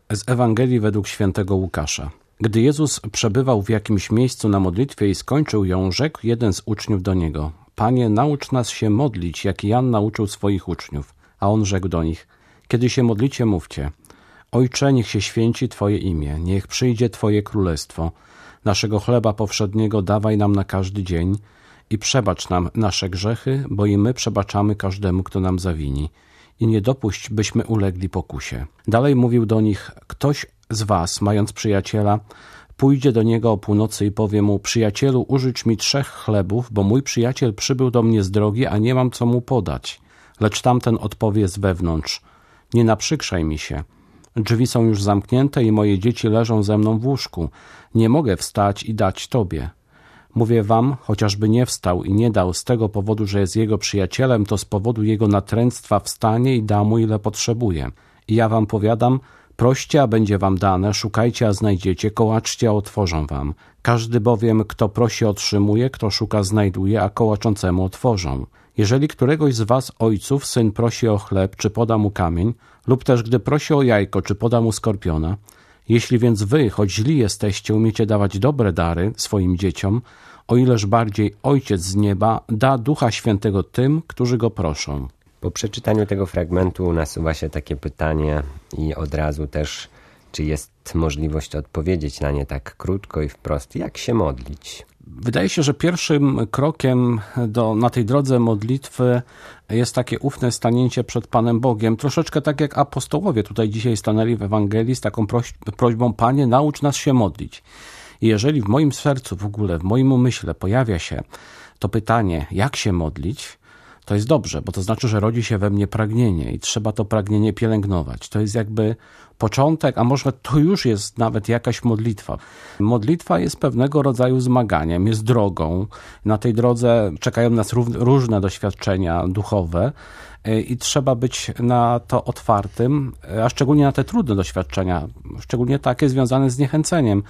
Z Ewangelii według świętego Łukasza. Gdy Jezus przebywał w jakimś miejscu na modlitwie i skończył ją, rzekł jeden z uczniów do Niego: Panie, naucz nas się modlić, jak Jan nauczył swoich uczniów. A on rzekł do nich: Kiedy się modlicie, mówcie: Ojcze, niech się święci Twoje imię, niech przyjdzie Twoje królestwo. Naszego chleba powszedniego dawaj nam na każdy dzień i przebacz nam nasze grzechy, bo i my przebaczamy każdemu, kto nam zawini. I nie dopuść, byśmy ulegli pokusie. Dalej mówił do nich: Ktoś z was, mając przyjaciela, pójdzie do niego o północy i powie mu: Przyjacielu, użycz mi 3 chlebów, bo mój przyjaciel przybył do mnie z drogi, a nie mam co mu podać. Lecz tamten odpowie z wewnątrz: Nie naprzykrzaj mi się. Drzwi są już zamknięte i moje dzieci leżą ze mną w łóżku. Nie mogę wstać i dać tobie. Mówię wam, chociażby nie wstał i nie dał z tego powodu, że jest jego przyjacielem, to z powodu jego natręctwa wstanie i da mu, ile potrzebuje. I ja wam powiadam: proście, a będzie wam dane, szukajcie, a znajdziecie, kołaczcie, a otworzą wam. Każdy bowiem, kto prosi, otrzymuje, kto szuka, znajduje, a kołaczącemu otworzą. Jeżeli któregoś z was, ojców, syn prosi o chleb, czy poda mu kamień, lub też gdy prosi o jajko, czy poda mu skorpiona, jeśli więc wy, choć źli jesteście, umiecie dawać dobre dary swoim dzieciom, o ileż bardziej Ojciec z nieba da Ducha Świętego tym, którzy Go proszą. Po przeczytaniu tego fragmentu nasuwa się takie pytanie i od razu też, czy jest możliwość odpowiedzieć na nie tak krótko i wprost, jak się modlić? Wydaje się, że pierwszym krokiem na tej drodze modlitwy jest takie ufne stanięcie przed Panem Bogiem. Troszeczkę tak jak apostołowie tutaj dzisiaj stanęli w Ewangelii z taką prośbą: Panie, naucz nas się modlić. I jeżeli w moim sercu w ogóle, w moim umyśle pojawia się to pytanie, jak się modlić, to jest dobrze, bo to znaczy, że rodzi się we mnie pragnienie i trzeba to pragnienie pielęgnować. To jest jakby początek, a może to już jest nawet jakaś modlitwa. Modlitwa jest pewnego rodzaju zmaganiem, jest drogą. Na tej drodze czekają nas różne doświadczenia duchowe i trzeba być na to otwartym, a szczególnie na te trudne doświadczenia, szczególnie takie związane z zniechęceniem,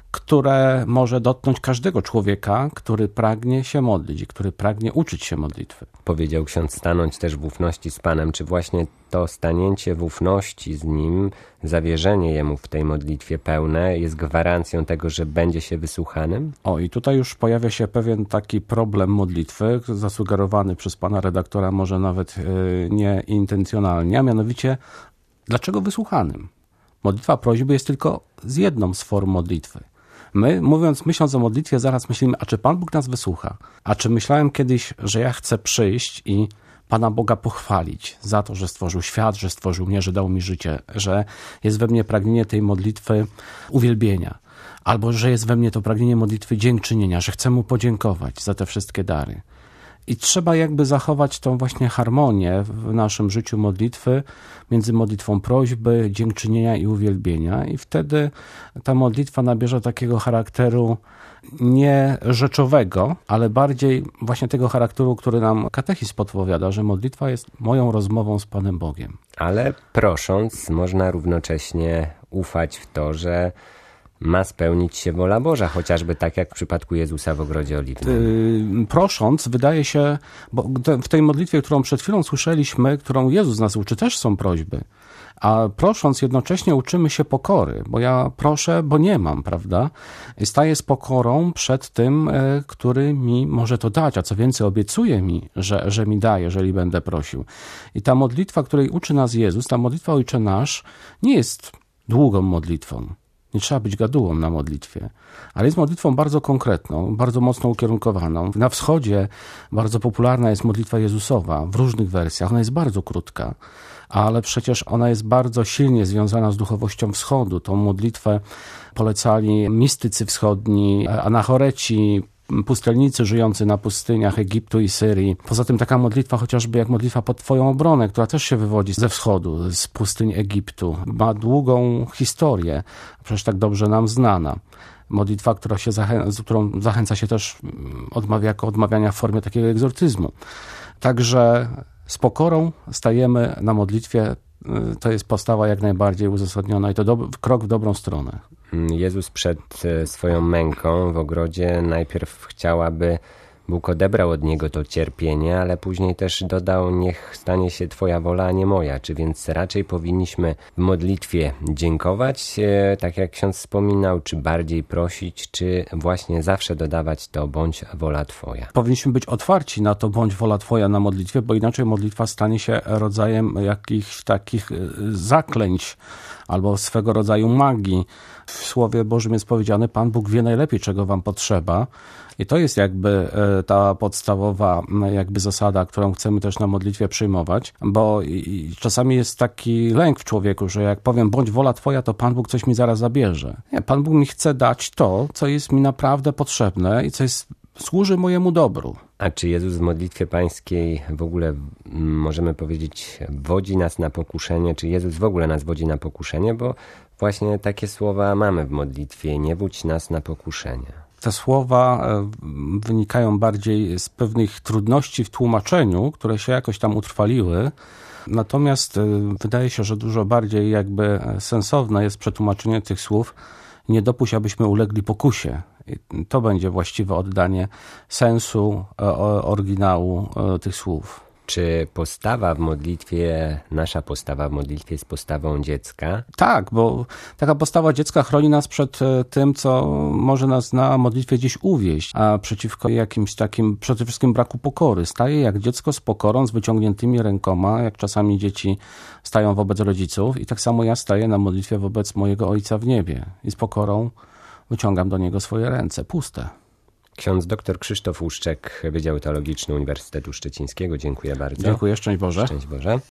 które może dotknąć każdego człowieka, który pragnie się modlić i który pragnie uczyć się modlitwy. Powiedział ksiądz stanąć też w ufności z Panem. Czy właśnie to stanięcie w ufności z Nim, zawierzenie Jemu w tej modlitwie pełne jest gwarancją tego, że będzie się wysłuchanym? I tutaj już pojawia się pewien taki problem modlitwy, zasugerowany przez pana redaktora może nawet nieintencjonalnie, a mianowicie dlaczego wysłuchanym? Modlitwa prośby jest tylko z jedną z form modlitwy. My, myśląc o modlitwie, zaraz myślimy: a czy Pan Bóg nas wysłucha? A czy myślałem kiedyś, że ja chcę przyjść i Pana Boga pochwalić za to, że stworzył świat, że stworzył mnie, że dał mi życie, że jest we mnie pragnienie tej modlitwy uwielbienia, albo że jest we mnie to pragnienie modlitwy dziękczynienia, że chcę Mu podziękować za te wszystkie dary. I trzeba jakby zachować tą właśnie harmonię w naszym życiu modlitwy między modlitwą prośby, dziękczynienia i uwielbienia. I wtedy ta modlitwa nabierze takiego charakteru nie rzeczowego, ale bardziej właśnie tego charakteru, który nam katechizm podpowiada, że modlitwa jest moją rozmową z Panem Bogiem. Ale prosząc, można równocześnie ufać w to, że ma spełnić się wola Boża, chociażby tak jak w przypadku Jezusa w Ogrodzie Oliwnym. Prosząc, wydaje się, bo w tej modlitwie, którą przed chwilą słyszeliśmy, którą Jezus nas uczy, też są prośby. A prosząc, jednocześnie uczymy się pokory, bo ja proszę, bo nie mam, prawda? Staję z pokorą przed tym, który mi może to dać, a co więcej, obiecuje mi, że mi da, jeżeli będę prosił. I ta modlitwa, której uczy nas Jezus, ta modlitwa Ojcze Nasz, nie jest długą modlitwą. Nie trzeba być gadułą na modlitwie, ale jest modlitwą bardzo konkretną, bardzo mocno ukierunkowaną. Na wschodzie bardzo popularna jest modlitwa Jezusowa w różnych wersjach. Ona jest bardzo krótka, ale przecież ona jest bardzo silnie związana z duchowością wschodu. Tą modlitwę polecali mistycy wschodni, anachoreci, pustelnicy żyjący na pustyniach Egiptu i Syrii. Poza tym taka modlitwa chociażby jak modlitwa pod Twoją obronę, która też się wywodzi ze wschodu, z pustyń Egiptu. Ma długą historię, przecież tak dobrze nam znana. Modlitwa, którą zachęca się też jako odmawiania w formie takiego egzorcyzmu. Także z pokorą stajemy na modlitwie. To jest postawa jak najbardziej uzasadniona i to krok w dobrą stronę. Jezus przed swoją męką w ogrodzie najpierw chciał, aby Bóg odebrał od niego to cierpienie, ale później też dodał: niech stanie się Twoja wola, a nie moja. Czy więc raczej powinniśmy w modlitwie dziękować, tak jak ksiądz wspominał, czy bardziej prosić, czy właśnie zawsze dodawać to: bądź wola Twoja? Powinniśmy być otwarci na to: bądź wola Twoja na modlitwie, bo inaczej modlitwa stanie się rodzajem jakichś takich zaklęć albo swego rodzaju magii. W Słowie Bożym jest powiedziane: Pan Bóg wie najlepiej, czego wam potrzeba. I to jest jakby ta podstawowa jakby zasada, którą chcemy też na modlitwie przyjmować, bo czasami jest taki lęk w człowieku, że jak powiem bądź wola Twoja, to Pan Bóg coś mi zaraz zabierze. Nie, Pan Bóg mi chce dać to, co jest mi naprawdę potrzebne i co służy mojemu dobru. A czy Jezus w modlitwie pańskiej w ogóle, możemy powiedzieć, wodzi nas na pokuszenie? Czy Jezus w ogóle nas wodzi na pokuszenie? Bo właśnie takie słowa mamy w modlitwie: nie wódź nas na pokuszenie. Te słowa wynikają bardziej z pewnych trudności w tłumaczeniu, które się jakoś tam utrwaliły. Natomiast wydaje się, że dużo bardziej jakby sensowne jest przetłumaczenie tych słów: nie dopuść, abyśmy ulegli pokusie. I to będzie właściwe oddanie sensu oryginału tych słów. Czy postawa w modlitwie, nasza postawa w modlitwie jest postawą dziecka? Tak, bo taka postawa dziecka chroni nas przed tym, co może nas na modlitwie gdzieś uwieść, a przeciwko jakimś takim, przede wszystkim braku pokory. Staje jak dziecko z pokorą, z wyciągniętymi rękoma, jak czasami dzieci stają wobec rodziców, i tak samo ja staję na modlitwie wobec mojego Ojca w niebie i z pokorą wyciągam do Niego swoje ręce, puste. Ksiądz dr Krzysztof Łuszczek, Wydział Teologiczny Uniwersytetu Szczecińskiego. Dziękuję bardzo. Dziękuję, szczęść Boże. Szczęść Boże.